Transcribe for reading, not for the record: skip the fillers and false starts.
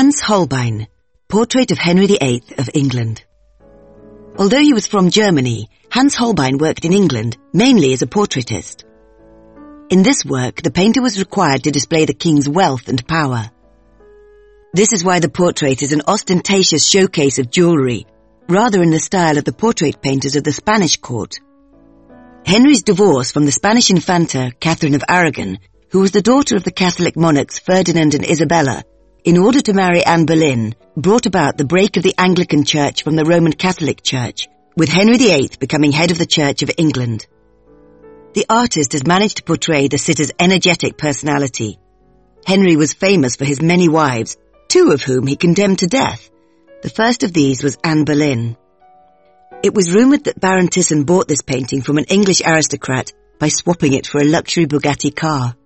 Hans Holbein, Portrait of Henry VIII of England. Although he was from Germany, Hans Holbein worked in England, mainly as a portraitist. In this work, the painter was required to display the king's wealth and power. This is why the portrait is an ostentatious showcase of jewellery, rather in the style of the portrait painters of the Spanish court. Henry's divorce from the Spanish Infanta, Catherine of Aragon, who was the daughter of the Catholic monarchs Ferdinand and Isabella, in order to marry Anne Boleyn, brought about the break of the Anglican Church from the Roman Catholic Church, with Henry VIII becoming head of the Church of England. The artist has managed to portray the sitter's energetic personality. Henry was famous for his many wives, 2 of whom he condemned to death. The first of these was Anne Boleyn. It was rumoured that Baron Thyssen bought this painting from an English aristocrat by swapping it for a luxury Bugatti car.